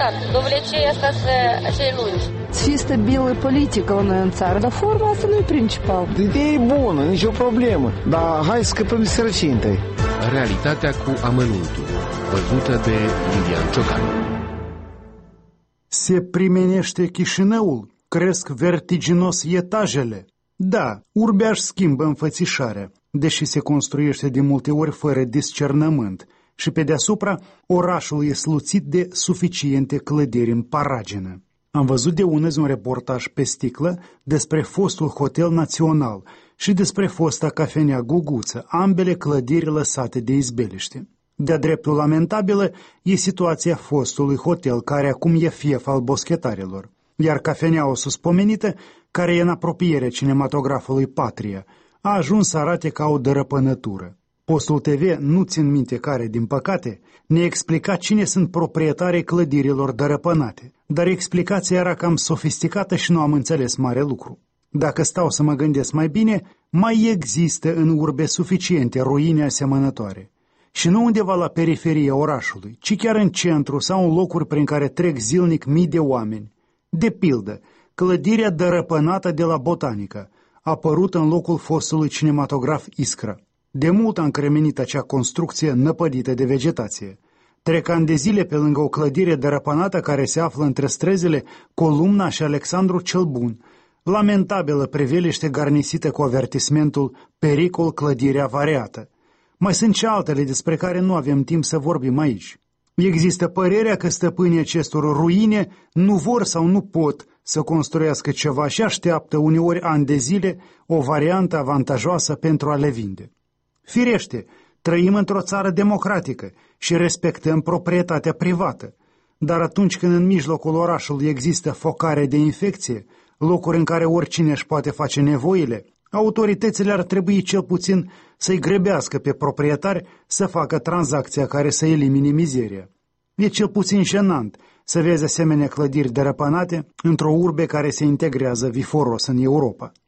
stat. Dovlecei asta să lungi. Să fie stabilă politică la noi în țară, dar forma asta nu e principal. Ideea e bună, nicio problemă, dar hai să scăpăm de sărăcie întâi. Realitatea cu amănuntul, văzută de Lilian Ciocanu. Se primenește Chișinăul, cresc vertiginos etajele. Da, urbea își schimbă înfățișarea, deși se construiește de multe ori fără discernământ și pe deasupra orașul e sluțit de suficiente clădiri în paragină. Am văzut de unăzi un reportaj pe sticlă despre fostul Hotel Național și despre fosta cafenea Guguță, ambele clădiri lăsate de izbeliște. De-a dreptul lamentabilă e situația fostului hotel, care acum e fief al boschetarilor, iar cafeneaua suspomenită, care e în apropiere cinematografului Patria, a ajuns să arate ca o dărăpânătură. Postul TV, nu țin minte care, din păcate, ne explica cine sunt proprietarii clădirilor dărăpânate, dar explicația era cam sofisticată și nu am înțeles mare lucru. Dacă stau să mă gândesc mai bine, mai există în urbe suficiente ruine asemănătoare. Și nu undeva la periferia orașului, ci chiar în centru sau în locuri prin care trec zilnic mii de oameni. De pildă, clădirea dărăpânată de la Botanica a apărut în locul fostului cinematograf Iskra. De mult a încremenit acea construcție năpădită de vegetație. Trec ani de zile pe lângă o clădire dărăpânată care se află între străzile Columna și Alexandru cel Bun, lamentabilă priveliște garnisită cu avertismentul pericol clădirea variată. Mai sunt și altele despre care nu avem timp să vorbim aici. Există părerea că stăpânii acestor ruine nu vor sau nu pot să construiască ceva și așteaptă uneori ani de zile o variantă avantajoasă pentru a le vinde. Firește, trăim într-o țară democratică și respectăm proprietatea privată, dar atunci când în mijlocul orașului există focare de infecție, locuri în care oricine își poate face nevoile, autoritățile ar trebui cel puțin să-i grăbească pe proprietari să facă tranzacția care să elimine mizeria. E cel puțin jenant să vezi asemenea clădiri dărăpânate într-o urbe care se integrează viforos în Europa.